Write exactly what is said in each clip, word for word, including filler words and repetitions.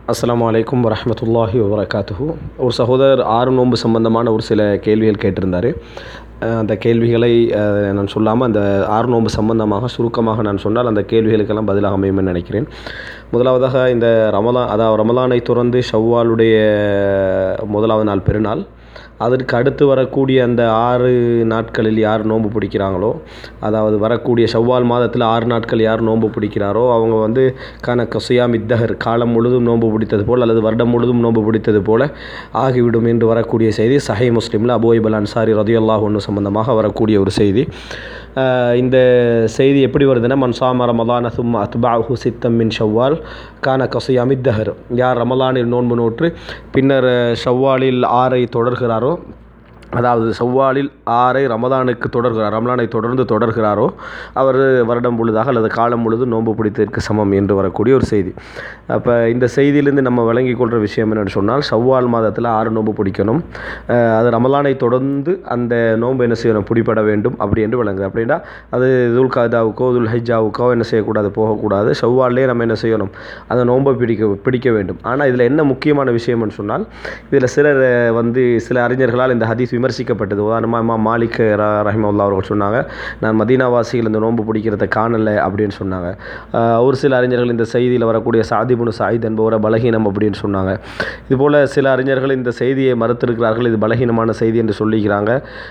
அஸ்ஸலாமு அலைக்கும் வரஹ்மத்துல்லாஹி வபரகாத்துஹு. ஒரு சகோதரர் ஆறு நோன்பு சம்பந்தமான ஒரு சில கேள்விகள் கேட்டிருந்தார். அந்த கேள்விகளை நான் சொல்லாமல் அந்த ஆறு நோன்பு சம்பந்தமாக சுருக்கமாக நான் சொன்னால் அந்த கேள்விகளுக்கெல்லாம் பதிலாக அமையும்னு நினைக்கிறேன். முதலாவதாக இந்த ரமலான், அதாவது ரமலானை தொடர்ந்து ஷவ்வாலுடைய முதலாவது நாள் பெருநாள், அதற்கு அடுத்து வரக்கூடிய அந்த ஆறு நாட்களில் யார் நோன்பு பிடிக்கிறாங்களோ, அதாவது வரக்கூடிய ஷவ்வால் மாதத்தில் ஆறு நாட்கள் யார் நோன்பு பிடிக்கிறாரோ அவங்க வந்து கனக சியாம் இத்தஹர், காலம் முழுதும் நோன்பு பிடித்தது போல் அல்லது வருடம் முழுதும் நோன்பு பிடித்தது போல் ஆகிவிடும் என்று வரக்கூடிய செய்தி சஹீஹ் முஸ்லிமில் அபூ அய்யூப் அன்சாரி ரலியல்லாஹு அன்ஹு சம்பந்தமாக வரக்கூடிய ஒரு செய்தி. இந்த செய்தி எப்படி வருதுன்னா, மன் ஸாம ரமலான சும்ம அத்பஅஹு சித்தம் மின் ஷவ்வால் கான கஸியாமி தஹர், யார் ரமலானில் நோன்பு நோற்று பின்னர் ஷவ்வாலில் ஆறை தொடர்கிறாரோ, அதாவது ஷவ்வாலில் ஆறை ரமலானுக்கு தொடர்கிறார், ரமலானை தொடர்ந்து தொடர்கிறாரோ அவர் வருடம் முழுதாக அல்லது காலம் முழுது நோன்பு பிடித்ததற்கு சமம் என்று வரக்கூடிய ஒரு செய்தி. அப்போ இந்த செய்தியிலேருந்து நம்ம விளங்கி கொள்கிற விஷயம் என்னென்னு சொன்னால், ஷவ்வால் மாதத்தில் ஆறு நோன்பு பிடிக்கணும், அது ரமலானை தொடர்ந்து அந்த நோன்பு என்ன செய்யணும், பிடிபட வேண்டும் அப்படி என்று விளங்குது. அப்படின்னா அது துல் கதாவுக்கோ துல் ஹஜ்ஜாவுக்கோ என்ன செய்யக்கூடாது, போகக்கூடாது. ஷவ்வால்லே நம்ம என்ன செய்யணும், அந்த நோன்பை பிடிக்க பிடிக்க வேண்டும். ஆனால் இதில் என்ன முக்கியமான விஷயம்னு சொன்னால், இதில் சிலர் வந்து சில அறிஞர்களால் இந்த ஹதீஸ் விமர்சிக்கப்பட்டது. உதாரணமாக இமாம் மாலிக் ரஹிமஹுல்லாஹ் அவர்கள் சொன்னாங்க, நான் மதீனாவாசிகள் இந்த நோன்பு பிடிக்கிறத காணலை அப்படின்னு சொன்னாங்க. ஒரு சில அறிஞர்கள் இந்த செய்தியில் வரக்கூடிய சாத் இப்னு சயீத் என்பவரை பலகீனம் அப்படின்னு சொன்னாங்க. இதுபோல் சில அறிஞர்கள் இந்த செய்தியை மறுத்திருக்கிறார்கள், இது பலகீனமான செய்தி என்று சொல்லிக்கிறாங்க,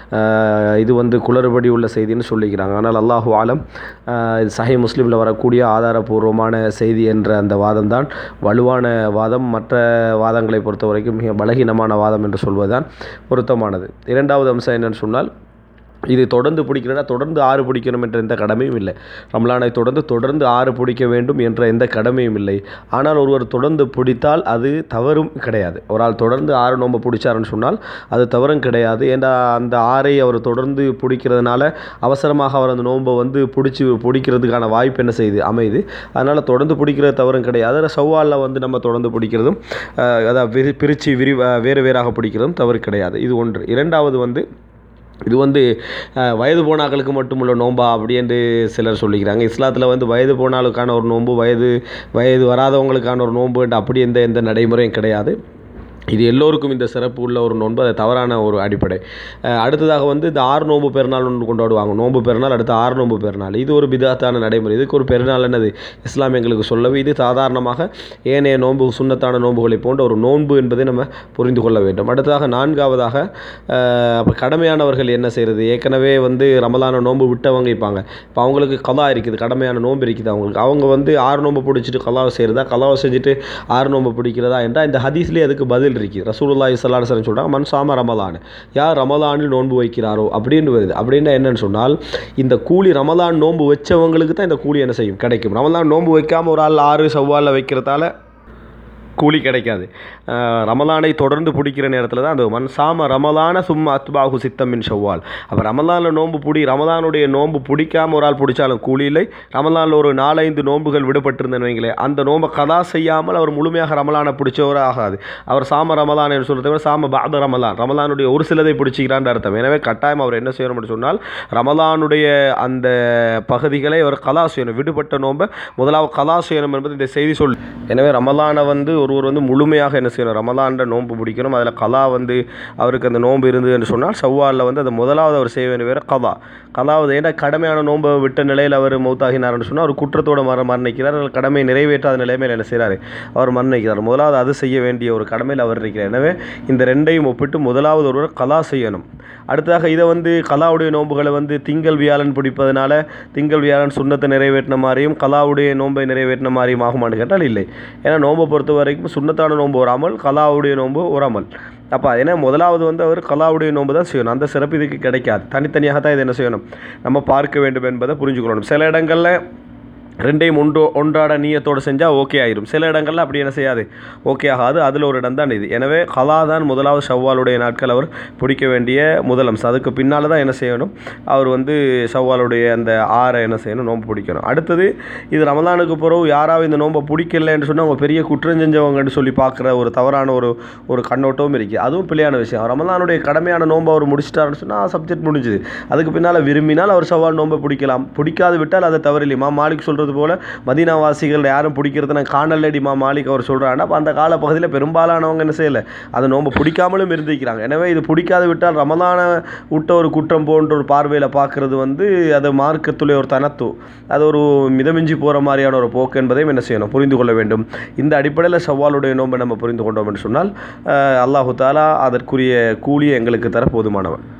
இது வந்து குளறுபடி உள்ள செய்தின்னு சொல்லிக்கிறாங்க. ஆனால் அல்லாஹு ஆலம், இது சஹீஹ் முஸ்லிமில் வரக்கூடிய ஆதாரபூர்வமான செய்தி என்ற அந்த வாதம் தான் வலுவான வாதம். மற்ற வாதங்களை பொறுத்த வரைக்கும் மிக பலகீனமான வாதம் என்று சொல்வதுதான் பொருத்தமானது. இரண்டாவது அம்சம் என்னென்னு சொன்னால், இது தொடர்ந்து பிடிக்கிறதா, தொடர்ந்து ஆறு பிடிக்கணும் என்ற எந்த கடமையும் இல்லை. ரமலானை தொடர்ந்து தொடர்ந்து ஆறு பிடிக்க வேண்டும் என்ற எந்த கடமையும் இல்லை. ஆனால் ஒருவர் தொடர்ந்து பிடித்தால் அது தவறும் கிடையாது. ஒரு ஆள் தொடர்ந்து ஆறு நோன்பு பிடிச்சாருன்னு சொன்னால் அது தவறும் கிடையாது. ஏன்னா அந்த ஆறை அவர் தொடர்ந்து பிடிக்கிறதுனால அவசரமாக அவர் அந்த நோன்பை வந்து பிடிச்சி பிடிக்கிறதுக்கான வாய்ப்பு என்ன செய்யுது, அமையுது. அதனால் தொடர்ந்து பிடிக்கிறது தவறும் கிடையாது. அதில் ஷவ்வாலில் வந்து நம்ம தொடர்ந்து பிடிக்கிறதும் அதாவது விரி பிரித்து விரி வேறு வேறாக பிடிக்கிறதும் தவறு கிடையாது. இது ஒன்று. இரண்டாவது வந்து, இது வந்து வயது போனாக்களுக்கு மட்டும் உள்ள நோன்பா அப்படி என்று சிலர் சொல்லிக்கிறாங்க. இஸ்லாத்தில் வந்து வயது போனாலுக்கான ஒரு நோன்பு, வயது வயது வராதவங்களுக்கான ஒரு நோன்பு அப்படி எந்த எந்த நடைமுறையும் கிடையாது. இது எல்லோருக்கும் இந்த சிறப்பு உள்ள ஒரு நோன்பு, அது தவறான ஒரு அடிப்படை. அடுத்ததாக வந்து இந்த ஆறு நோன்பு பெருநாள் ஒன்று கொண்டாடுவாங்க. நோன்பு பெருநாள், அடுத்து ஆறு நோன்பு பெருநாள். இது ஒரு பிதாத்தான நடைமுறை. இதுக்கு ஒரு பெருநாள் என்னது இஸ்லாம் எங்களுக்கு சொல்லவே. இது சாதாரணமாக ஏனைய நோன்பு சுன்னத்தான நோன்புகளை போன்ற ஒரு நோன்பு என்பதை நம்ம புரிந்து கொள்ள வேண்டும். அடுத்ததாக நான்காவதாக, அப்போ கடமையானவர்கள் என்ன செய்கிறது, ஏற்கனவே வந்து ரமலான நோன்பு விட்டவங்க இருப்பாங்க. இப்போ அவங்களுக்கு கலா இருக்குது, கடமையான நோன்பு இருக்குது அவங்களுக்கு. அவங்க வந்து ஆறு நோன்பு பிடிச்சிட்டு கலாவை செய்கிறதா, கலாவை செஞ்சுட்டு ஆறு நோன்பு பிடிக்கிறதா என்றால் இந்த ஹதீஸ்லேயே அதுக்கு பதில் இருக்குது. ரசூலுல்லாஹி ஸல்லல்லாஹு அலைஹி வஸல்லம் சொல்கிறாங்க, மன் ஸாம ரமலான், யார் ரமலானில் நோன்பு வைக்கிறாரோ அப்படின்னு வருது. அப்படின்னா என்னன்னு சொன்னால், இந்த கூலி ரமலான் நோன்பு வச்சவங்களுக்கு தான் இந்த கூலி என்ன செய்யும், கிடைக்கும். ரமலான் நோன்பு வைக்காமல் ஒரு ஆள் ஆறு ஷவ்வாலில் வைக்கிறதால கூலி கிடைக்காது. ரமலானை தொடர்ந்து பிடிக்கிற நேரத்தில் தான் அந்த மன் ஸாம ரமலான சும்ம அத்பஅஹு சித்தம் மின் ஷவ்வால். அப்போ ரமலானில் நோன்பு பிடி, ரமலானுடைய நோன்பு பிடிக்காமல் ஒரு ஆள் பிடிச்சாலும் கூலி இல்லை. ரமலானில் ஒரு நாலஞ்சு நோன்புகள் விடுபட்டிருந்தேன்னு வைங்களேன், அந்த நோன்பை கதா செய்யாமல் அவர் முழுமையாக ரமலானை பிடிச்சவர் ஆகாது. அவர் சாம ரமலான் என்று சொல்கிறத விட சாம பாத ரமலான், ரமலானுடைய ஒரு சிலதை பிடிச்சிக்கிறான்னு அர்த்தம். எனவே கட்டாயம் அவர் என்ன செய்யணும் என்று சொன்னால், ரமலானுடைய அந்த பகுதிகளை அவர் கலா செய்யணும். விடுபட்ட நோன்பை முதலாவது கலா செய்யணும் என்பது இந்த செய்தி சொல். எனவே ரமலானை வந்து ஒருவர் வந்து முழுமையாக என்ன செய்யணும், ரமலான்ட நோன்பு பிடிக்கணும். அதில் கலா வந்து அவருக்கு அந்த நோன்பு இருந்தது என்று சொன்னால் ஷவ்வாலில் வந்து அது முதலாவது அவர் செய்ய வேண்டிய வேறு கலா. கலாவது ஏன்னா கடமையான நோன்பை விட்ட நிலையில் அவர் மௌத்தாகினார்னு சொன்னால் அவர் குற்றத்தோடு மர மரணிக்கிறார். கடமை நிறைவேற்றாத நிலைமையில் என்ன செய்கிறார், அவர் மரணிக்கிறார். முதலாவது அது செய்ய வேண்டிய ஒரு கடமையில் அவர் இருக்கிறார். எனவே இந்த ரெண்டையும் ஒப்பிட்டு முதலாவது ஒருவர் கலா செய்யணும். அடுத்ததாக இதை வந்து கலாவுடைய நோன்புகளை வந்து திங்கள் வியாழன் பிடிப்பதனால திங்கள் வியாழன் சுன்னத்தை நிறைவேற்றின மாதிரியும் கலாவுடைய நோன்பை நிறைவேற்றின மாதிரியும் ஆகுமான்னு கேட்டால் இல்லை. ஏன்னா நோன்பை பொறுத்த வரைக்கும் சுன்னத்தான நோன்பு ஒரு அமல், கலாவுடைய நோன்பு ஒரு அமல். அப்போ ஏன்னா முதலாவது வந்து அவர் கலாவுடைய நோன்பு தான் செய்யணும். அந்த சிறப்பு இதுக்கு கிடைக்காது. தனித்தனியாக தான் இது என்ன செய்யணும், நம்ம பார்க்க வேண்டும் என்பதை புரிஞ்சுக்கொள்ளணும். சில இடங்களில் ரெண்டையும் ஒன்று ஒன்றாட நீயத்தோடு செஞ்சால் ஓகே ஆயிரும். சில இடங்களில் அப்படி என்ன செய்யாது, ஓகே ஆகாது. அதில் ஒரு இடம் தான் இது. எனவே கலா தான் முதலாவது ஷவ்வாலுடைய நாட்கள் அவர் பிடிக்க வேண்டிய முதல் அம்சம். அதுக்கு பின்னால் தான் என்ன செய்யணும், அவர் வந்து ஷவ்வாலுடைய அந்த ஆறை என்ன செய்யணும், நோன்பு பிடிக்கணும். அடுத்தது, இது ரமலானுக்கு பிறகு யாராவது இந்த நோன்பை பிடிக்கலைன்னு சொன்னால் அவங்க பெரிய குற்றம் செஞ்சவங்கன்னு சொல்லி பார்க்குற ஒரு தவறான ஒரு ஒரு கண்ணோட்டமும் இருக்குது. அதுவும் பிள்ளையான விஷயம். ரமலானுடைய கடமையான நோன்பை அவர் முடிச்சிட்டாருன்னு சொன்னால் சப்ஜெக்ட் முடிஞ்சுது. அதுக்கு பின்னால் விரும்பினால் அவர் ஷவ்வால் நோன்பை பிடிக்கலாம், பிடிக்காது விட்டால் அதை தவறில்லை. இமாம் மாலிக் சொல்கிறது சொல்கிறது போல் மதீனாவாசிகள் யாரும் பிடிக்கிறது நான் காணலடி இமாம் மாலிக் அவர் சொல்கிறாங்கன்னா அப்போ அந்த காலப்பகுதியில் பெரும்பாலானவங்க என்ன செய்யலை அதை நோன்பு பிடிக்காமலும் இருந்திருக்கிறாங்க. எனவே இது பிடிக்காது விட்டால் ரமதான விட்ட ஒரு குற்றம் போன்ற ஒரு பார்வையில் பார்க்குறது வந்து அது மார்க்கத்துடைய ஒரு தனத்து, அது ஒரு மிதமிஞ்சி போகிற மாதிரியான ஒரு போக்கு என்பதையும் என்ன செய்யணும், புரிந்து கொள்ள வேண்டும். இந்த அடிப்படையில் ஷவ்வாலுடைய நோன்பை நம்ம புரிந்து கொண்டோம் என்று சொன்னால் அல்லாஹு தாலா அதற்குரிய கூலியை எங்களுக்கு தர போதுமானவன்.